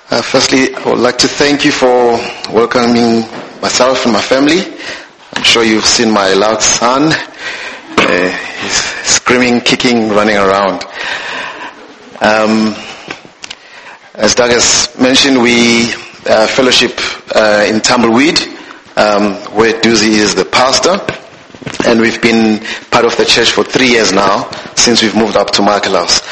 Firstly, I would like to thank you for welcoming myself and my family. I'm sure you've seen my loud son. He's screaming, kicking, running around. As Doug has mentioned, we fellowship in Tumbleweed, where Duzi is the pastor. And we've been part of the church for 3 years now, since we've moved up to Markelhouse.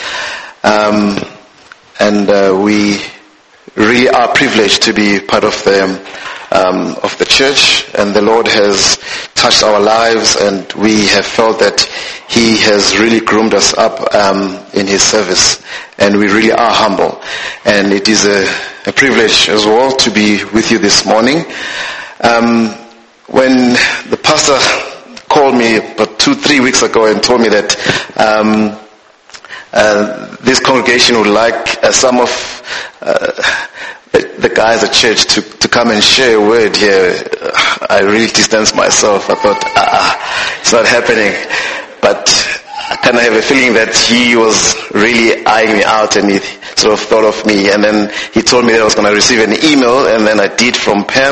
We really are privileged to be part of the church, and the Lord has touched our lives, and we have felt that He has really groomed us up in His service, and we really are humble. And it is a privilege as well to be with you this morning. When the pastor called me about 2-3 weeks ago and told me that this congregation would like some of the guys at church to come and share a word here, I really distanced myself. I thought, it's not happening. But I kind of have a feeling that he was really eyeing me out, and he sort of thought of me. And then he told me that I was going to receive an email, and then I did from Pam.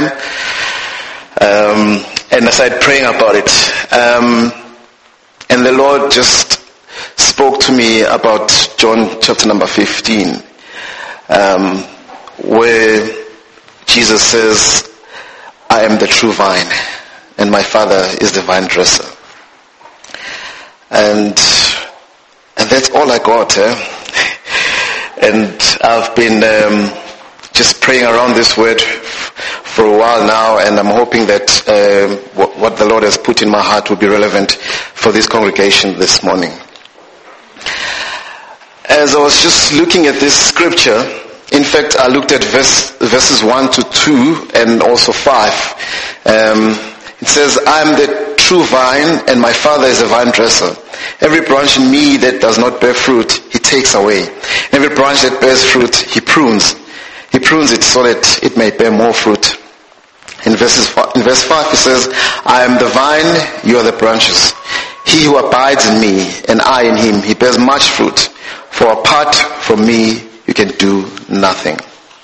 And I started praying about it. And the Lord just spoke to me about John chapter number 15, where Jesus says, I am the true vine, and my Father is the vine dresser. And that's all I got. And I've been just praying around this word for a while now, and I'm hoping that what the Lord has put in my heart will be relevant for this congregation this morning. As I was just looking at this scripture, in fact, I looked at verses 1 to 2 and also 5. It says, I am the true vine, and my Father is a vine dresser. Every branch in me that does not bear fruit, He takes away. Every branch that bears fruit, He prunes. He prunes it so that it may bear more fruit. In verse 5 it says, I am the vine, you are the branches. He who abides in me, and I in him, he bears much fruit. For apart from me, you can do nothing.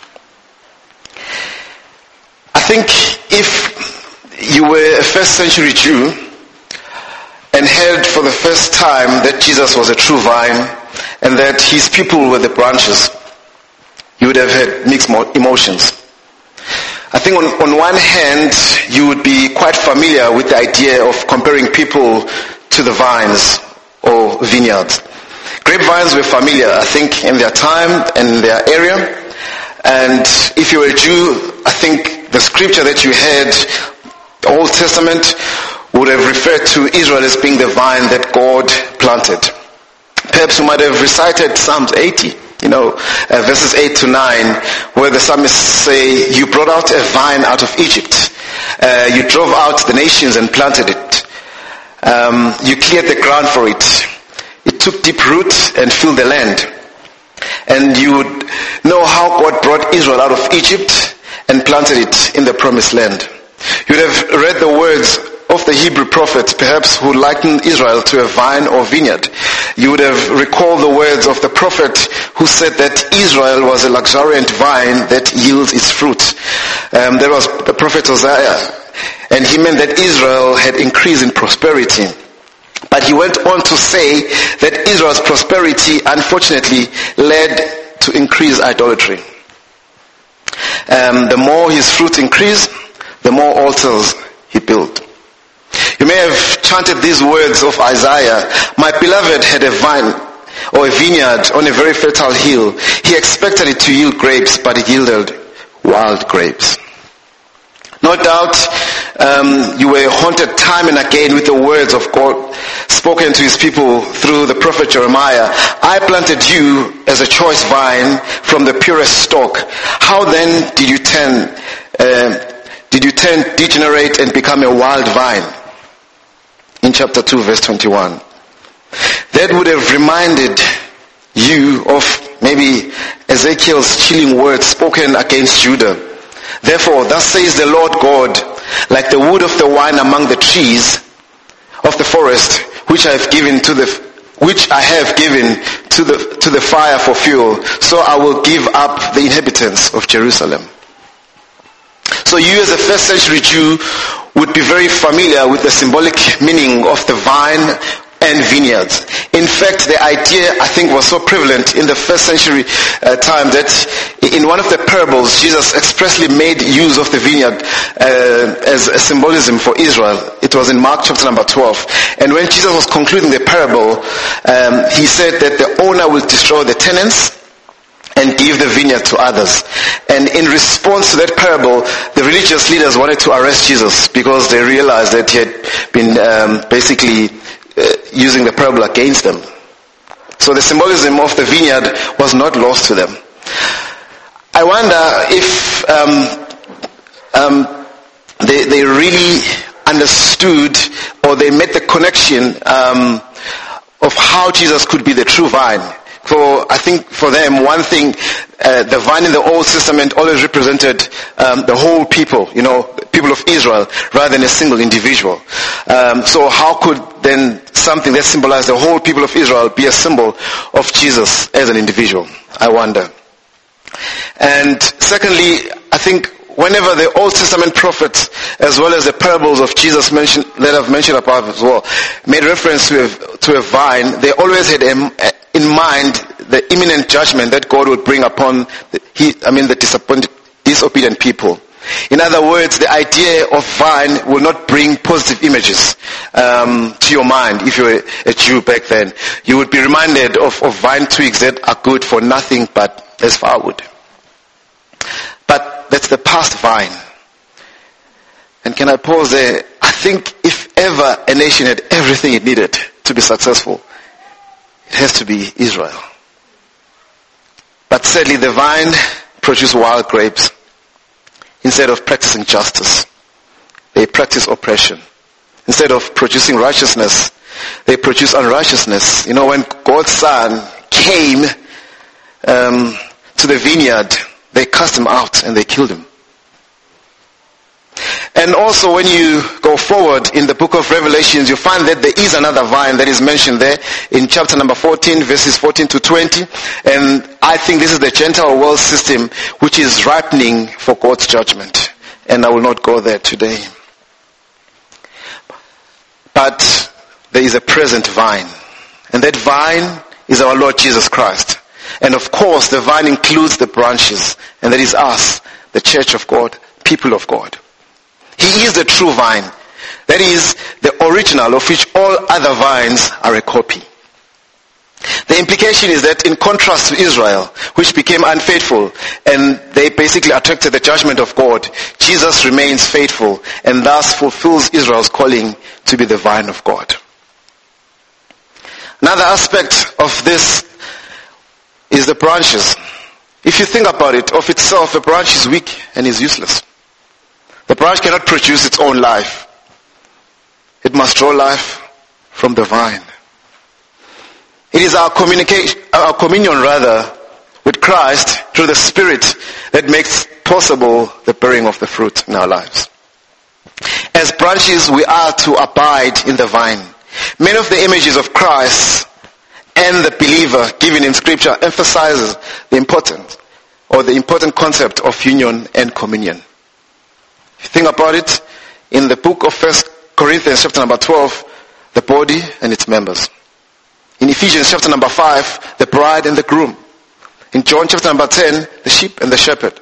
I think if you were a first century Jew and heard for the first time that Jesus was a true vine and that his people were the branches, you would have had mixed emotions. I think on one hand, you would be quite familiar with the idea of comparing people to the vines or vineyards. Grapevines were familiar, I think, in their time and in their area. And if you were a Jew, I think the scripture that you had, the Old Testament, would have referred to Israel as being the vine that God planted. Perhaps you might have recited Psalms 80. Verses 8 to 9, where the psalmists say, you brought out a vine out of Egypt. You drove out the nations and planted it. You cleared the ground for it. It took deep root and filled the land. And you would know how God brought Israel out of Egypt and planted it in the promised land. You would have read the words of the Hebrew prophets, perhaps, who likened Israel to a vine or vineyard. You would have recalled the words of the prophet who said that Israel was a luxuriant vine that yields its fruit. There was the prophet Hosea, and he meant that Israel had increased in prosperity. But he went on to say that Israel's prosperity, unfortunately, led to increased idolatry. The more his fruit increased, the more altars he built. You may have chanted these words of Isaiah, my beloved had a vine or a vineyard on a very fertile hill. He expected it to yield grapes, but it yielded wild grapes. No doubt you were haunted time and again with the words of God spoken to his people through the prophet Jeremiah. I planted you as a choice vine from the purest stock. How then did you turn degenerate and become a wild vine? In chapter 2 verse 21. That would have reminded you of maybe Ezekiel's chilling words spoken against Judah. Therefore, thus says the Lord God, like the wood of the vine among the trees of the forest, which I have given to the which I have given to the fire for fuel, so I will give up the inhabitants of Jerusalem. So you as a first century Jew would be very familiar with the symbolic meaning of the vine and vineyards. In fact, the idea, I think, was so prevalent in the first century time that in one of the parables, Jesus expressly made use of the vineyard as a symbolism for Israel. It was in Mark chapter number 12. And when Jesus was concluding the parable, he said that the owner will destroy the tenants and give the vineyard to others. And in response to that parable, the religious leaders wanted to arrest Jesus because they realized that he had been basically using the parable against them. So the symbolism of the vineyard was not lost to them. I wonder if they really understood, or they made the connection of how Jesus could be the true vine. So I think for them, one thing, the vine in the Old Testament always represented the whole people, people of Israel, rather than a single individual. So how could then something that symbolized the whole people of Israel be a symbol of Jesus as an individual? I wonder. And secondly, I think whenever the Old Testament prophets, as well as the parables of Jesus that I've mentioned above as well, made reference to a vine, they always had in mind the imminent judgment that God would bring upon the disobedient people. In other words, the idea of vine will not bring positive images to your mind. If you're a Jew back then, you would be reminded of vine twigs that are good for nothing but as firewood. But that's the past vine. And can I pause there? I think if ever a nation had everything it needed to be successful, it has to be Israel. But sadly, the vine produced wild grapes. Instead of practicing justice, they practice oppression. Instead of producing righteousness, they produce unrighteousness. When God's Son came to the vineyard, they cast him out and they killed him. And also when you go forward in the book of Revelations, you find that there is another vine that is mentioned there in chapter number 14, verses 14 to 20. And I think this is the Gentile world system which is ripening for God's judgment. And I will not go there today. But there is a present vine. And that vine is our Lord Jesus Christ. And of course, the vine includes the branches. And that is us, the church of God, people of God. He is the true vine. That is the original of which all other vines are a copy. The implication is that in contrast to Israel, which became unfaithful and they basically attracted the judgment of God, Jesus remains faithful and thus fulfills Israel's calling to be the vine of God. Another aspect of this is the branches. If you think about it, of itself, a branch is weak and is useless. The branch cannot produce its own life. It must draw life from the vine. It is our communion with Christ through the Spirit that makes possible the bearing of the fruit in our lives. As branches, we are to abide in the vine. Many of the images of Christ and the believer given in Scripture emphasizes the important concept of union and communion. If you think about it, in the book of 1 Corinthians chapter number 12, the body and its members. In Ephesians chapter number 5, the bride and the groom. In John chapter number 10, the sheep and the shepherd.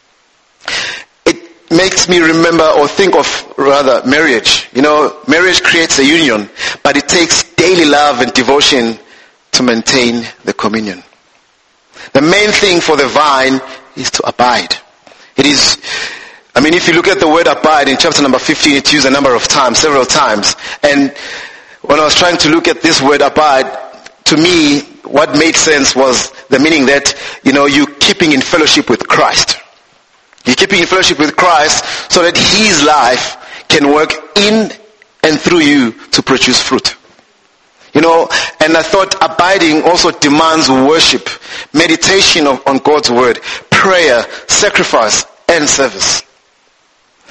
It makes me remember or think of rather marriage. Marriage creates a union, but it takes daily love and devotion to maintain the communion. The main thing for the vine is to abide. If you look at the word abide in chapter number 15, it's used a number of times, several times. And when I was trying to look at this word abide, to me, what made sense was the meaning that, you're keeping in fellowship with Christ. You're keeping in fellowship with Christ so that His life can work in and through you to produce fruit. And I thought abiding also demands worship, meditation on God's word, prayer, sacrifice, and service.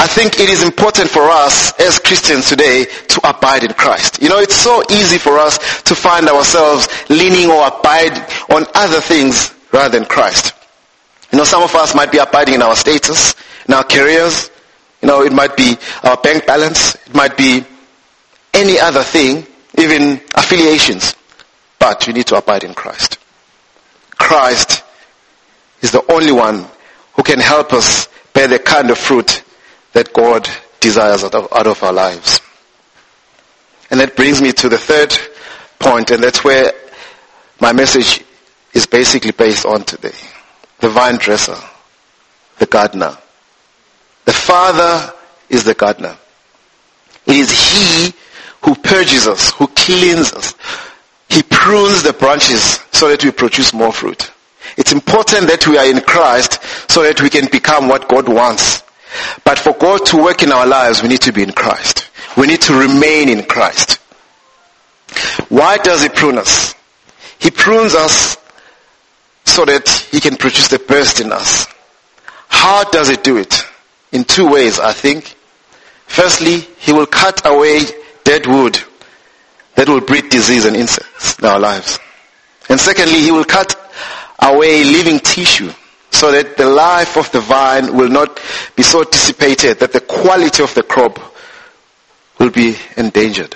I think it is important for us as Christians today to abide in Christ. It's so easy for us to find ourselves leaning or abide on other things rather than Christ. Some of us might be abiding in our status, in our careers. It might be our bank balance. It might be any other thing, even affiliations. But we need to abide in Christ. Christ is the only one who can help us bear the kind of fruit that God desires out of our lives. And that brings me to the third point, and that's where my message is basically based on today. The vine dresser, the gardener. The Father is the gardener. It is He who purges us, who cleans us. He prunes the branches so that we produce more fruit. It's important that we are in Christ so that we can become what God wants. But for God to work in our lives, we need to be in Christ. We need to remain in Christ. Why does He prune us? He prunes us so that He can produce the best in us. How does He do it? In two ways, I think. Firstly, He will cut away dead wood that will breed disease and insects in our lives. And secondly, He will cut away living tissue so that the life of the vine will not be so dissipated that the quality of the crop will be endangered.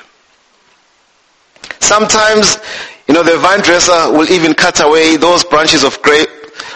Sometimes, the vine dresser will even cut away those branches of grapes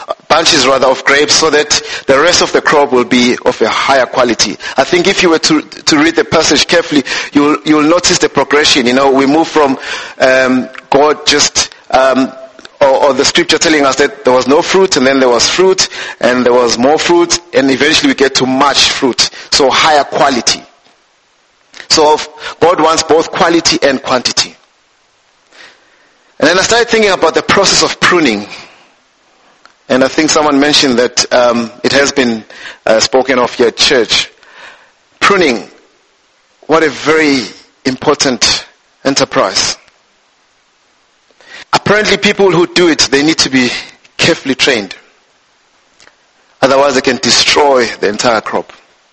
so that the rest of the crop will be of a higher quality. I think if you were to read the passage carefully, you'll notice the progression. We move from God just or the scripture telling us that there was no fruit, and then there was fruit, and there was more fruit, and eventually we get to much fruit. So higher quality. So God wants both quality and quantity. And then I started thinking about the process of pruning. And I think someone mentioned that it has been spoken of here at church. Pruning, what a very important enterprise. Apparently people who do it, they need to be carefully trained. Otherwise they can destroy the entire crop.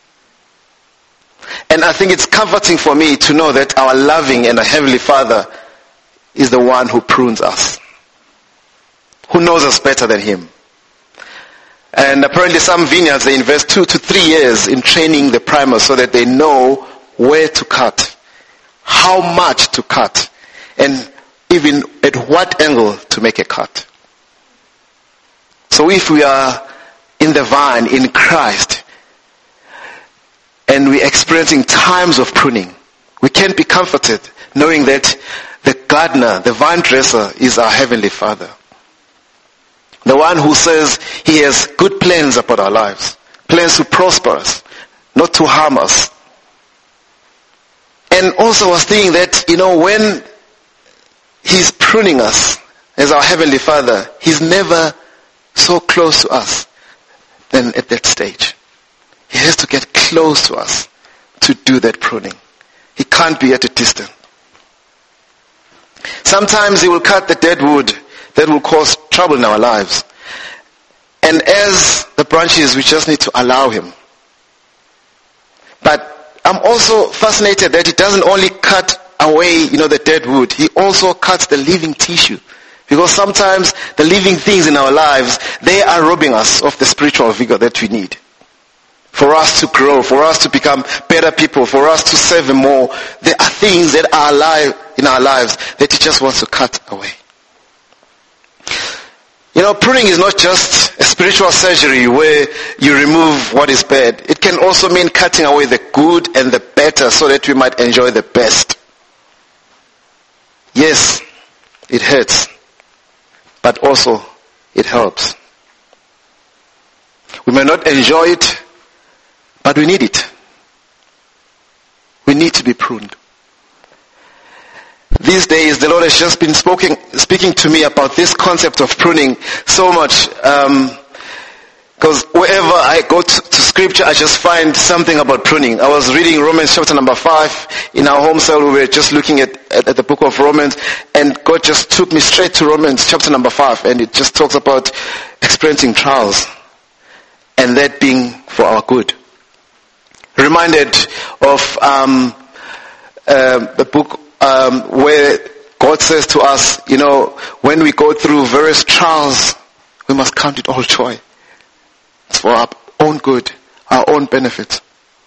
And I think it's comforting for me to know that our loving and our Heavenly Father is the one who prunes us. Who knows us better than Him. And apparently some vineyards, they invest 2 to 3 years in training the primers so that they know where to cut, how much to cut, and even at what angle to make a cut. So if we are in the vine, in Christ, and we're experiencing times of pruning, we can be comforted knowing that the gardener, the vine dresser, is our Heavenly Father. The one who says He has good plans about our lives. Plans to prosper us, not to harm us. And also I was thinking that, when He's pruning us as our Heavenly Father, He's never so close to us than at that stage. He has to get close to us to do that pruning. He can't be at a distance. Sometimes He will cut the dead wood that will cause trouble in our lives. And as the branches, we just need to allow Him. But I'm also fascinated that He doesn't only cut away, the dead wood. He also cuts the living tissue. Because sometimes the living things in our lives, they are robbing us of the spiritual vigor that we need. For us to grow, for us to become better people, for us to serve Him more. There are things that are alive in our lives that He just wants to cut away. Pruning is not just a spiritual surgery where you remove what is bad. It can also mean cutting away the good and the better so that we might enjoy the best. Yes, it hurts, but also it helps. We may not enjoy it, but we need it. We need to be pruned. These days, the Lord has just been speaking to me about this concept of pruning so much. Because wherever I go to scripture, I just find something about pruning. I was reading Romans chapter number 5. In our home cell, we were just looking at the book of Romans. And God just took me straight to Romans chapter number 5. And it just talks about experiencing trials. And that being for our good. reminded of the book where God says to us, when we go through various trials, we must count it all joy. It's for our own good, our own benefit.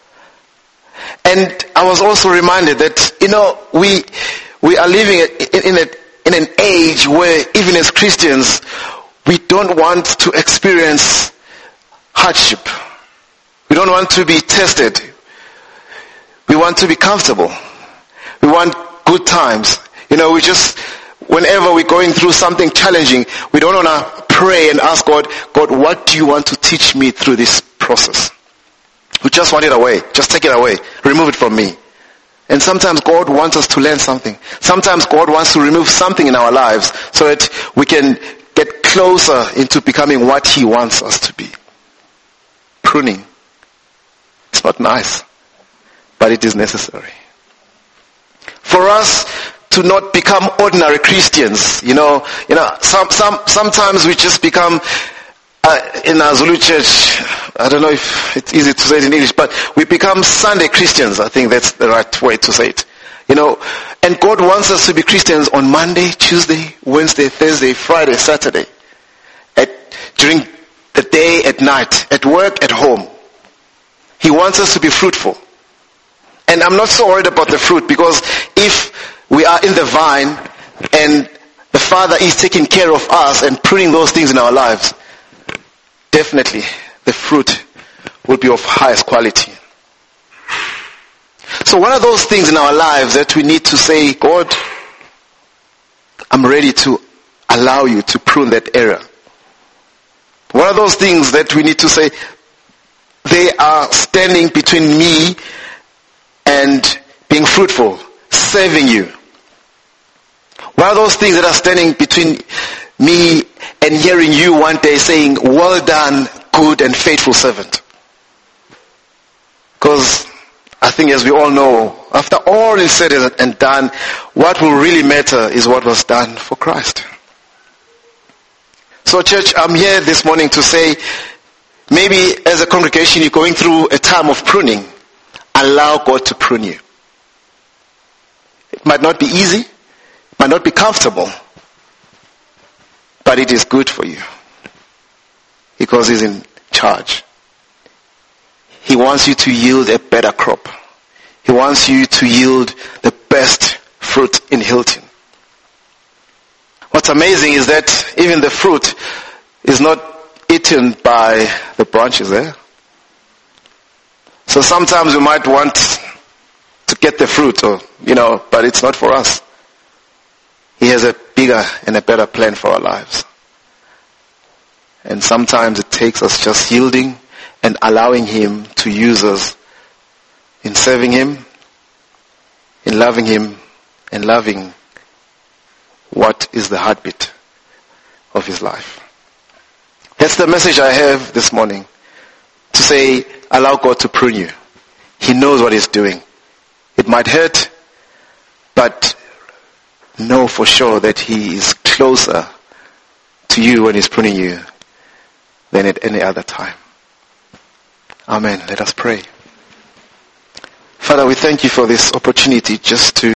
And I was also reminded that, we are living in an age where even as Christians, we don't want to experience hardship. We don't want to be tested. We want to be comfortable. We want good times. Whenever we're going through something challenging, we don't want to pray and ask God, what do you want to teach me through this process? We just want it away. Just take it away. Remove it from me. And sometimes God wants us to learn something. Sometimes God wants to remove something in our lives so that we can get closer into becoming what He wants us to be. Pruning. It's not nice, but it is necessary. For us to not become ordinary Christians, sometimes we just become, in our Zulu church, I don't know if it's easy to say it in English, but we become Sunday Christians. I think that's the right way to say it. And God wants us to be Christians on Monday, Tuesday, Wednesday, Thursday, Friday, Saturday. During the day, at night, at work, at home. He wants us to be fruitful. And I'm not so worried about the fruit, because if we are in the vine and the Father is taking care of us and pruning those things in our lives, definitely the fruit will be of highest quality. So what are those things in our lives that we need to say, God, I'm ready to allow you to prune that area? What are those things that we need to say, they are standing between me and being fruitful, serving you? What are those things that are standing between me and hearing you one day saying, well done, good and faithful servant? Because I think, as we all know, after all is said and done, what will really matter is what was done for Christ. So church, I'm here this morning to say, maybe as a congregation you're going through a time of pruning. Allow God to prune you. It might not be easy, it might not be comfortable, but it is good for you. Because He's in charge. He wants you to yield a better crop. He wants you to yield the best fruit in Hilton. What's amazing is that even the fruit is not eaten by the branches there. So sometimes we might want to get the fruit, but it's not for us. He has a bigger and a better plan for our lives. And sometimes it takes us just yielding and allowing Him to use us in serving Him, in loving Him, and loving what is the heartbeat of His life. That's the message I have this morning. To say, allow God to prune you. He knows what He's doing. It might hurt, but know for sure that He is closer to you when He's pruning you than at any other time. Amen. Let us pray. Father, we thank You for this opportunity just to